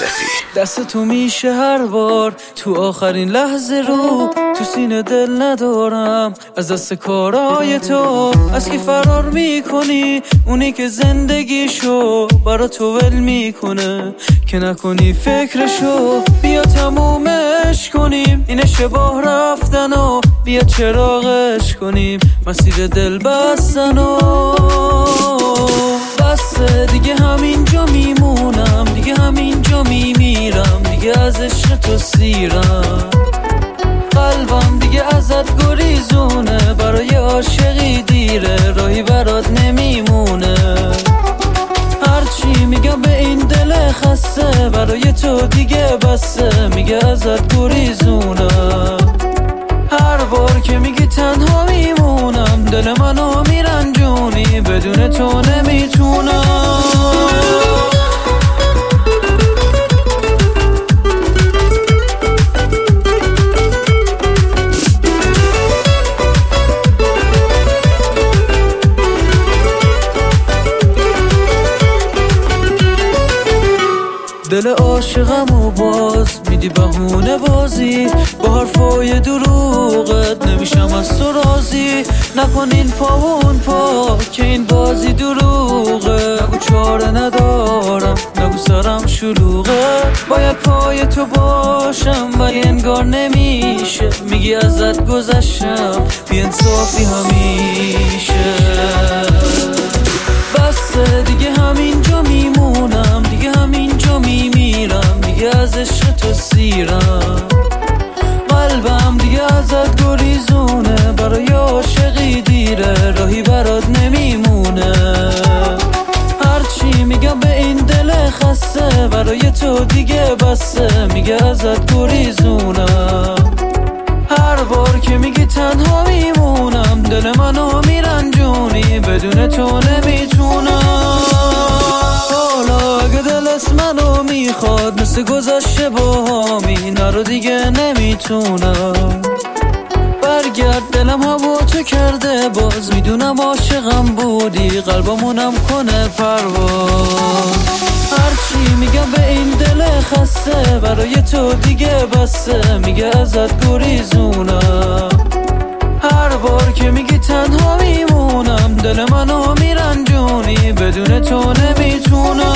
یوسفی. دست تو میشه هر بار تو آخرین لحظه رو تو سینه دل ندارم از دست کارای تو. از کی فرار میکنی؟ اونی که زندگیشو برا تو ول میکنه که نکنی فکرشو. بیا تمومش کنیم این اشتباه رفتن و بیا چراغش کنیم مسیر دل بستن و بسه دیگه. همینجا میمونم دیگه، همینجا میمیرم دیگه، از عشق تو سیرم. قلبم دیگه ازت گریزونه، برای عاشقی دیره، راهی برات نمیمونه. هرچی میگم به این دل خسته، برای تو دیگه بسه، میگه ازت گریزونم. هر بار که میگی تنها میمونم، دل منو میرنجونی، بدون تو نمیتونم. دل عاشقم و باز میدی بهونه بازی، با حرفای دروغت نمیشم از تو راضی. نکن این پا و اون پا که این بازی دروغه. نگو چاره ندارم، نگو سرم شلوغه. باید پای تو باشم ولی انگار نمیشه، میگی ازت گذشتم بی انصافی همیشه. بسه دیگه همینجا میمونم دیگه، همینجا میمیرم دیگه، از عشق تو سیرم. قلبم دیگه ازت گریزونه، برای عاشقی دیره، راهی برات نمیمونه. هرچی میگم به این دل خسته، برای تو دیگه بسه، میگه ازت گریزونم. هر بار که میگی تنها میمونم، دل منو میرنجونی، بدون تو نمیتونم. حالا اگه دلت منو میخواد، مثل گذشته باهامی نرو دیگه نمیتونم. برگرد دلم هوا تو کرده باز، میدونم عاشقم بودی، قلبمونم کنه پرواز. هرچی میگم به این دل خسته، برای تو دیگه بسه، میگه ازت گریزونم. هر بار که میگی تنها میمونم، دل منو میرنجونی، بدون تو نمیتونم.